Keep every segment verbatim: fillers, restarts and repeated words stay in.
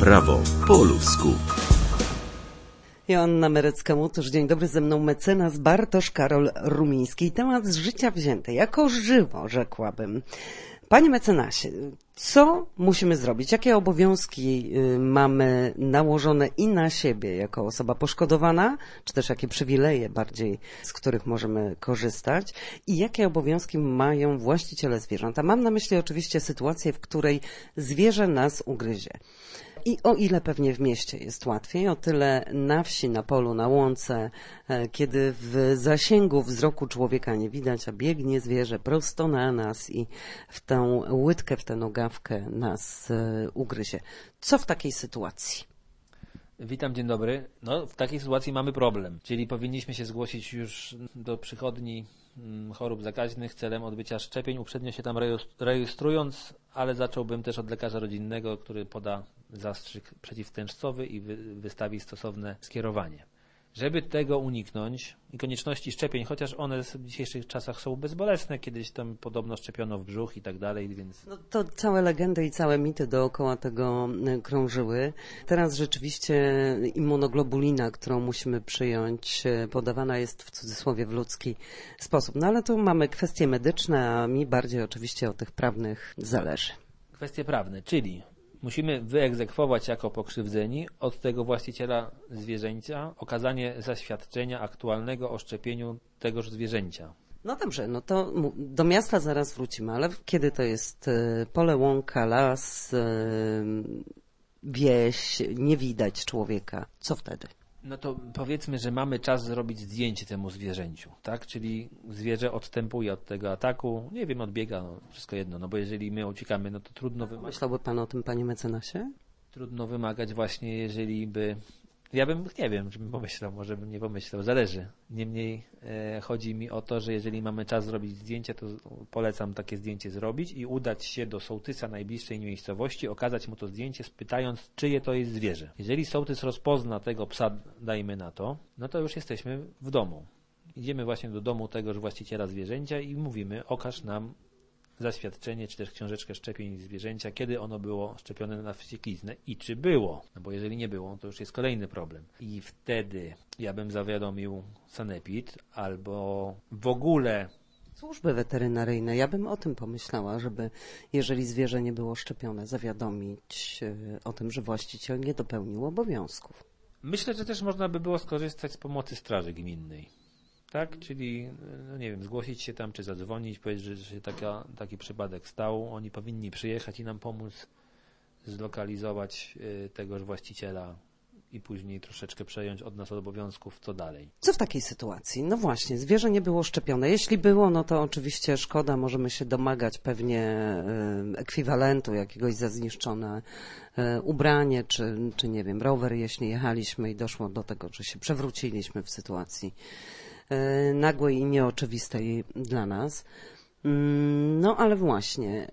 Prawo po ludzku. Joanna Merecka-Mutusz, dzień dobry, ze mną mecenas Bartosz Karol Rumiński. Temat z życia wzięty, jako żywo, rzekłabym. Panie mecenasie, co musimy zrobić? Jakie obowiązki mamy nałożone i na siebie jako osoba poszkodowana, czy też jakie przywileje bardziej, z których możemy korzystać? I jakie obowiązki mają właściciele zwierząt? Mam na myśli oczywiście sytuację, w której zwierzę nas ugryzie. I o ile pewnie w mieście jest łatwiej, o tyle na wsi, na polu, na łące, kiedy w zasięgu wzroku człowieka nie widać, a biegnie zwierzę prosto na nas i w tę łydkę, w tę nogawkę nas ugryzie. Co w takiej sytuacji? Witam, dzień dobry. No, w takiej sytuacji mamy problem, czyli powinniśmy się zgłosić już do przychodni chorób zakaźnych celem odbycia szczepień, uprzednio się tam rejestrując, ale zacząłbym też od lekarza rodzinnego, który poda zastrzyk przeciwtężcowy i wy, wystawi stosowne skierowanie. Żeby tego uniknąć i konieczności szczepień, chociaż one w dzisiejszych czasach są bezbolesne, kiedyś tam podobno szczepiono w brzuch i tak dalej, więc... No to całe legendy i całe mity dookoła tego krążyły. Teraz rzeczywiście immunoglobulina, którą musimy przyjąć, podawana jest w cudzysłowie w ludzki sposób. No ale tu mamy kwestie medyczne, a mi bardziej oczywiście o tych prawnych zależy. Kwestie prawne, czyli musimy wyegzekwować jako pokrzywdzeni od tego właściciela zwierzęcia okazanie zaświadczenia aktualnego o szczepieniu tegoż zwierzęcia. No dobrze, no to do miasta zaraz wrócimy, ale kiedy to jest pole, łąka, las, wieś, nie widać człowieka, co wtedy? No to powiedzmy, że mamy czas zrobić zdjęcie temu zwierzęciu, tak? Czyli zwierzę odstępuje od tego ataku, nie wiem, odbiega, no, wszystko jedno, no bo jeżeli my uciekamy, no to trudno wymagać. Myślałby pan o tym, panie mecenasie? Trudno wymagać właśnie, jeżeli by... Ja bym, nie wiem, żebym pomyślał, może bym nie pomyślał, zależy. Niemniej e, chodzi mi o to, że jeżeli mamy czas zrobić zdjęcie, to polecam takie zdjęcie zrobić i udać się do sołtysa najbliższej miejscowości, okazać mu to zdjęcie, pytając, czyje to jest zwierzę. Jeżeli sołtys rozpozna tego psa, dajmy na to, no to już jesteśmy w domu. Idziemy właśnie do domu tegoż właściciela zwierzęcia i mówimy, okaż nam zaświadczenie, czy też książeczkę szczepień zwierzęcia, kiedy ono było szczepione na wściekliznę i czy było. No bo jeżeli nie było, to już jest kolejny problem. I wtedy ja bym zawiadomił sanepid albo w ogóle służby weterynaryjne. Ja bym o tym pomyślała, żeby jeżeli zwierzę nie było szczepione, zawiadomić o tym, że właściciel nie dopełnił obowiązków. Myślę, że też można by było skorzystać z pomocy straży gminnej. Tak, czyli, no nie wiem, zgłosić się tam, czy zadzwonić, powiedzieć, że się taka, taki przypadek stał. Oni powinni przyjechać i nam pomóc zlokalizować y, tegoż właściciela i później troszeczkę przejąć od nas obowiązków, co dalej. Co w takiej sytuacji? No właśnie, zwierzę nie było szczepione. Jeśli było, no to oczywiście szkoda, możemy się domagać pewnie y, ekwiwalentu jakiegoś za zniszczone y, ubranie, czy, czy nie wiem, rower, jeśli jechaliśmy i doszło do tego, że się przewróciliśmy w sytuacji nagłej i nieoczywistej dla nas. No ale właśnie,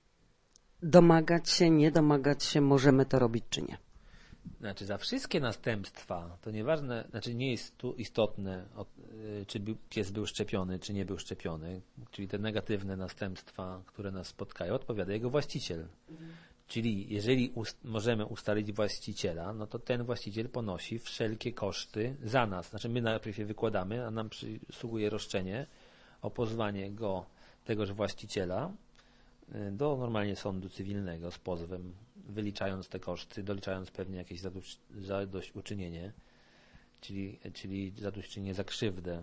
domagać się, nie domagać się, możemy to robić czy nie? Znaczy za wszystkie następstwa, to nieważne, znaczy nie jest tu istotne, czy pies był szczepiony, czy nie był szczepiony, czyli te negatywne następstwa, które nas spotkają, odpowiada jego właściciel. Mhm. Czyli jeżeli ust- możemy ustalić właściciela, no to ten właściciel ponosi wszelkie koszty za nas. Znaczy my najpierw je wykładamy, a nam przysługuje roszczenie o pozwanie go, tegoż właściciela, do normalnie sądu cywilnego z pozwem, wyliczając te koszty, doliczając pewnie jakieś zadość, zadośćuczynienie, czyli, czyli zadośćuczynienie za krzywdę.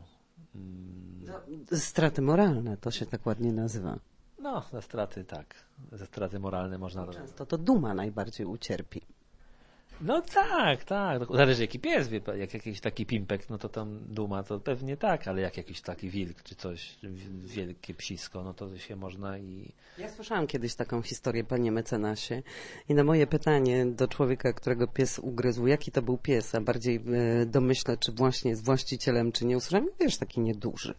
Straty moralne, to się tak ładnie nazywa. No, za straty tak. Za straty moralne można... Często to duma najbardziej ucierpi. No tak, tak. Zależy jaki pies, wie, jak jakiś taki pimpek, no to tam duma, to pewnie tak, ale jak jakiś taki wilk czy coś, wielkie psisko, no to się można i... Ja słyszałam kiedyś taką historię, panie mecenasie, i na moje pytanie do człowieka, którego pies ugryzł, jaki to był pies, a bardziej e, domyślę, czy właśnie jest właścicielem, czy nie, usłyszałem, wiesz, taki nieduży.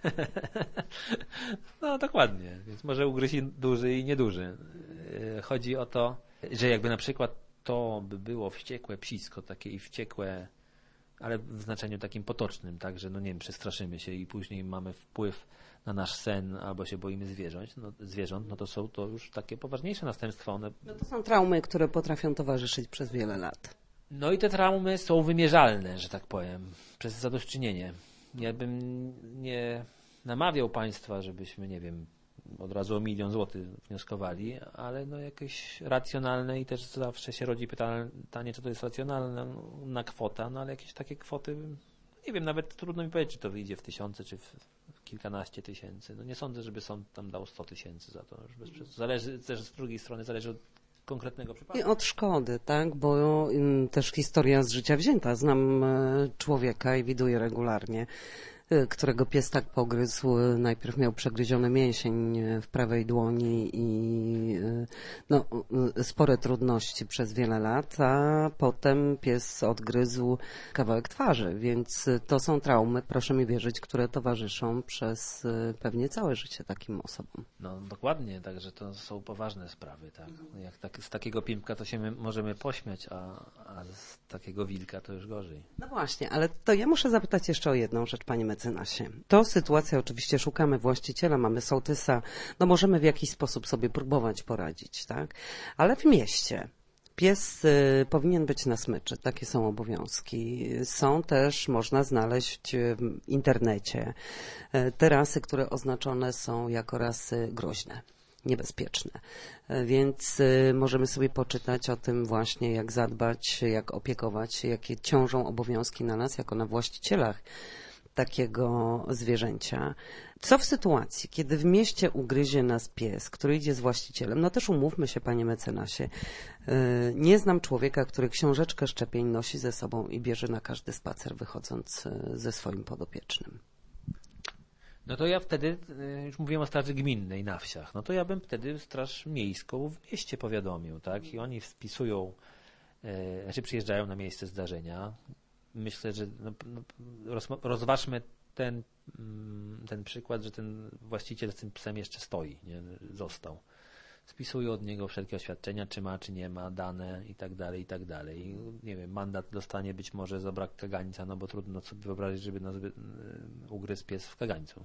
No dokładnie, więc może ugryźć i duży i nieduży. Chodzi o to, że jakby na przykład to by było wściekłe psisko, takie i wściekłe ale w znaczeniu takim potocznym, tak, że no nie wiem, przestraszymy się i później mamy wpływ na nasz sen albo się boimy zwierząt, no, zwierząt, no to są to już takie poważniejsze następstwa. One... No to są traumy, które potrafią towarzyszyć przez wiele lat. No i te traumy są wymierzalne, że tak powiem, przez zadośćuczynienie. Ja bym nie namawiał państwa, żebyśmy, nie wiem, od razu o milion złotych wnioskowali, ale no jakieś racjonalne i też zawsze się rodzi pytanie, czy to jest racjonalna kwota, no ale jakieś takie kwoty, nie wiem, nawet trudno mi powiedzieć, czy to wyjdzie w tysiące, czy w kilkanaście tysięcy. No nie sądzę, żeby sąd tam dał sto tysięcy za to. Zależy też z drugiej strony, zależy od konkretnego przypadku. I od szkody, tak, bo um, też historia z życia wzięta. Znam e, człowieka i widuję regularnie, e, którego pies tak pogryzł, e, najpierw miał przegryziony mięsień w prawej dłoni i e, no, e, spore trudności przez wiele lat, a potem pies odgryzł kawałek twarzy, więc to są traumy, proszę mi wierzyć, które towarzyszą przez e, pewnie całe życie takim osobom. No dokładnie, także to są poważne sprawy, tak. Jak tak, z takiego pimpka to się my możemy pośmiać, a, a z takiego wilka to już gorzej. No właśnie, ale to ja muszę zapytać jeszcze o jedną rzecz, panie mecenasie. To sytuacja, oczywiście szukamy właściciela, mamy sołtysa, no możemy w jakiś sposób sobie próbować poradzić, tak? Ale w mieście pies y, powinien być na smyczy, takie są obowiązki. Są też, można znaleźć w internecie y, te rasy, które oznaczone są jako rasy groźne, niebezpieczne. Y, więc y, możemy sobie poczytać o tym właśnie, jak zadbać, jak opiekować się, jakie ciążą obowiązki na nas, jako na właścicielach takiego zwierzęcia. Co w sytuacji, kiedy w mieście ugryzie nas pies, który idzie z właścicielem? No też umówmy się, panie mecenasie, nie znam człowieka, który książeczkę szczepień nosi ze sobą i bierze na każdy spacer, wychodząc ze swoim podopiecznym. No to ja wtedy, już mówiłem o straży gminnej na wsiach, no to ja bym wtedy straż miejską w mieście powiadomił, tak? I oni wpisują, e, znaczy przyjeżdżają na miejsce zdarzenia. Myślę, że no, no, roz, rozważmy ten, ten przykład, że ten właściciel z tym psem jeszcze stoi, nie? Został. Spisują od niego wszelkie oświadczenia, czy ma, czy nie ma, dane i tak dalej, i tak dalej. Nie wiem, mandat dostanie być może za brak kagańca, no bo trudno sobie wyobrazić, żeby nas ugryzł pies w kagańcu.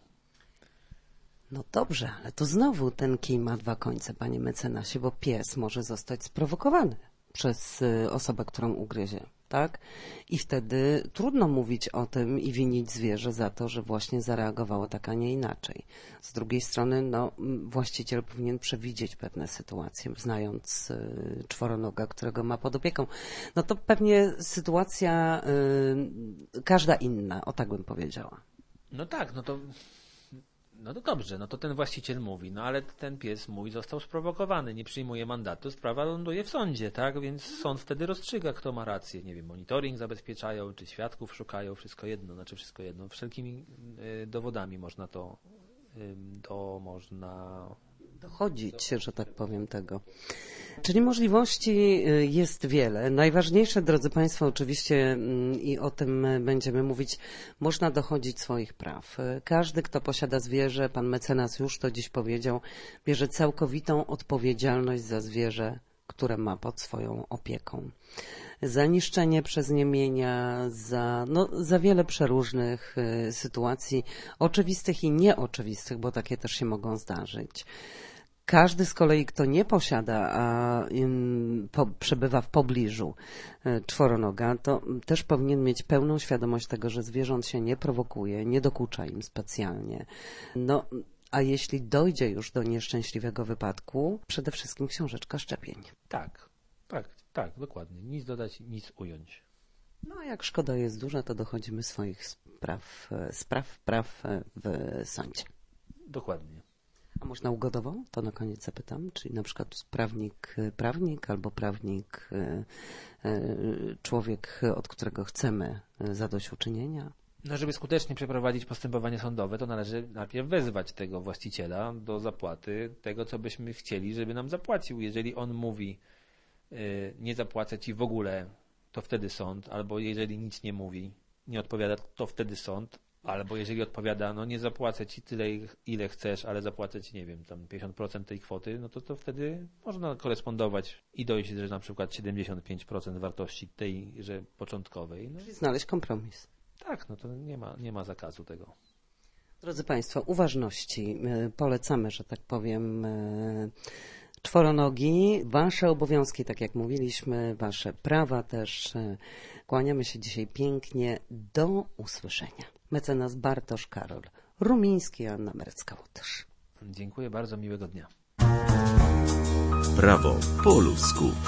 No dobrze, ale to znowu ten kij ma dwa końce, panie mecenasie, bo pies może zostać sprowokowany przez osobę, którą ugryzie, tak? I wtedy trudno mówić o tym i winić zwierzę za to, że właśnie zareagowało tak, a nie inaczej. Z drugiej strony, no, właściciel powinien przewidzieć pewne sytuacje, znając y, czworonoga, którego ma pod opieką. No to pewnie sytuacja y, każda inna, o tak bym powiedziała. No tak, no to... No to dobrze, no to ten właściciel mówi, no ale ten pies mój został sprowokowany, nie przyjmuje mandatu, sprawa ląduje w sądzie, tak? Więc sąd wtedy rozstrzyga, kto ma rację. Nie wiem, monitoring zabezpieczają, czy świadków szukają, wszystko jedno, znaczy wszystko jedno. Wszelkimi y, dowodami można to, y, to można... dochodzić, że tak powiem, tego. Czyli możliwości jest wiele. Najważniejsze, drodzy państwo, oczywiście i o tym będziemy mówić, można dochodzić swoich praw. Każdy, kto posiada zwierzę, pan mecenas już to dziś powiedział, bierze całkowitą odpowiedzialność za zwierzę, które ma pod swoją opieką. Za niszczenie przez nie mienia, za, no, za wiele przeróżnych y, sytuacji, oczywistych i nieoczywistych, bo takie też się mogą zdarzyć. Każdy z kolei, kto nie posiada, a ym, po, przebywa w pobliżu y, czworonoga, to też powinien mieć pełną świadomość tego, że zwierząt się nie prowokuje, nie dokucza im specjalnie. No, a jeśli dojdzie już do nieszczęśliwego wypadku, przede wszystkim książeczka szczepień. Tak, tak, tak, dokładnie. Nic dodać, nic ująć. No a jak szkoda jest duża, to dochodzimy swoich spraw, spraw, praw w sądzie. Dokładnie. A można ugodową? To na koniec zapytam. Czyli na przykład prawnik, prawnik albo prawnik, człowiek, od którego chcemy zadośćuczynienia? No, żeby skutecznie przeprowadzić postępowanie sądowe, to należy najpierw wezwać tego właściciela do zapłaty tego, co byśmy chcieli, żeby nam zapłacił. Jeżeli on mówi, yy, nie zapłacę ci w ogóle, to wtedy sąd, albo jeżeli nic nie mówi, nie odpowiada, to wtedy sąd, Albo jeżeli odpowiada, no nie zapłacę ci tyle, ile chcesz, ale zapłacę ci, nie wiem, tam pięćdziesiąt procent tej kwoty, no to, to wtedy można korespondować i dojść, że na przykład siedemdziesiąt pięć procent wartości tejże początkowej. No. Czyli znaleźć kompromis. Tak, no to nie ma, nie ma zakazu tego. Drodzy Państwo, uważności. Polecamy, że tak powiem, czworonogi. Wasze obowiązki, tak jak mówiliśmy, wasze prawa też. Kłaniamy się dzisiaj pięknie. Do usłyszenia. Mecenas Bartosz Karol Rumiński, Joanna Merecka-Łotysz. Dziękuję bardzo, miłego dnia. Prawo po ludzku.